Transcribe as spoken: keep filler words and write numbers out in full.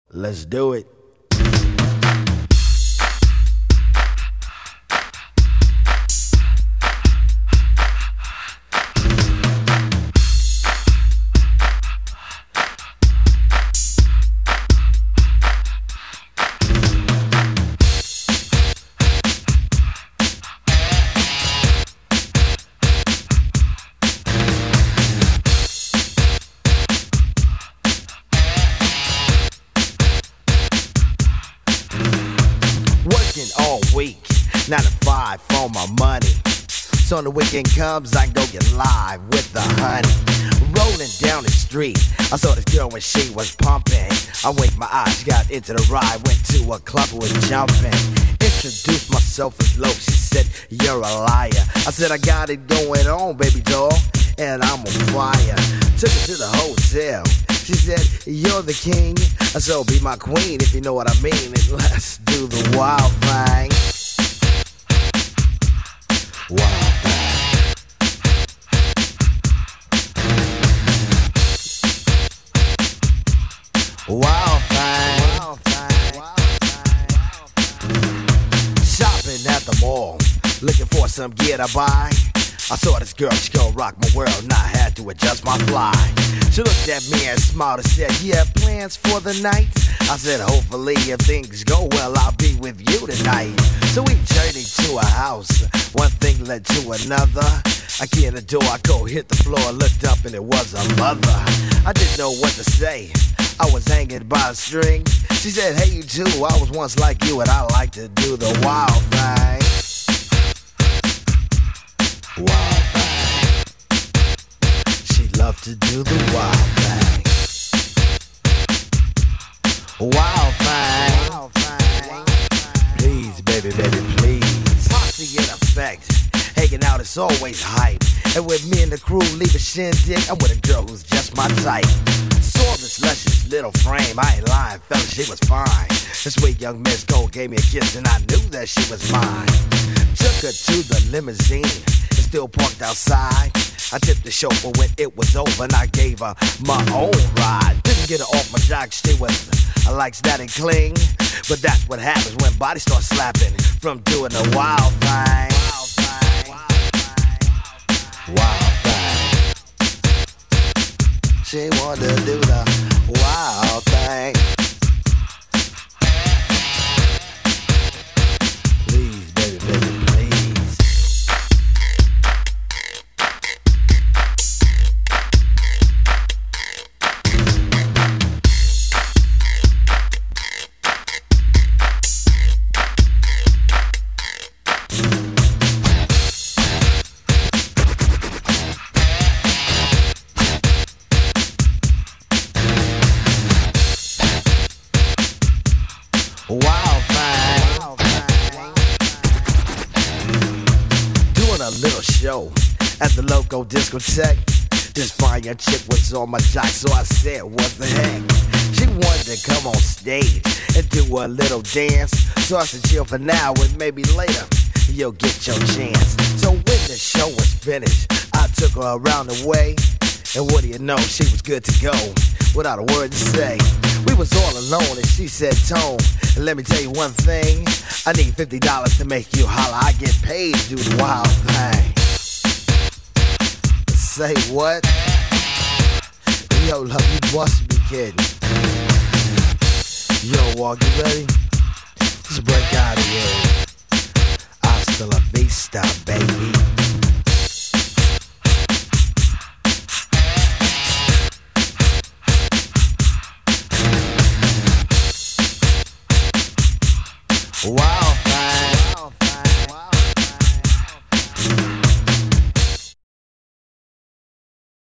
Let's do it. All week, nine to five for my money. So when the weekend comes, I go get live with the honey. Rolling down the street, I saw this girl when she was pumping. I winked my eyes, got into the ride, went to a club, was jumping. Introduced myself as low, she said, you're a liar. I said, I got it going on, baby doll, and I'm on fire. Took her to the hotel. She said, you're the king, so be my queen if you know what I mean. And let's do the wild thing. Wild thing. Wild thing. Wild thing. Shopping at the mall, looking for some gear to buy. I saw this girl, she gon' rock my world, and I had to adjust my fly. She looked at me and smiled and said, you have plans for the night? I said, hopefully if things go well, I'll be with you tonight. So we journeyed to a house, one thing led to another. I get in the door, I go hit the floor, looked up and it was a mother. I didn't know what to say, I was hanging by a string. She said, hey you too, I was once like you and I like to do the wild thing. Wild thing. She loved to do the wild thing. Wild thing. Wild thing. Please, baby, baby, please. Posse in effect. Hanging out is always hype. And with me and the crew leave a shindig, I'm with a girl who's just my type. Saw this luscious little frame, I ain't lying, fella, she was fine. This sweet young Miss Gold gave me a kiss and I knew that she was mine. Took her to the limousine, it's still parked outside. I tipped the chauffeur when it was over and I gave her my own ride. Didn't get her off my jock, she was, I like static cling. But that's what happens when bodies start slapping from doing the wild thing. Wild thing. Wild thing. She wanted to do the wild thing. Please, baby, baby, please. Wild thing. Wild thing. Doing a little show at the local discotheque. This fine young chick was on my jock, so I said, what the heck? She wanted to come on stage and do a little dance. So I said, chill for now and maybe later you'll get your chance. So when the show was finished, I took her around the way. And what do you know, she was good to go without a word to say. We was all alone and she said, Tone, let me tell you one thing. I need fifty dollars to make you holler. I get paid to do the wild thing. Say what? Yo, love, you must be kidding. Yo, Walk, you ready? Let's break out of here. Hasta la vista, baby.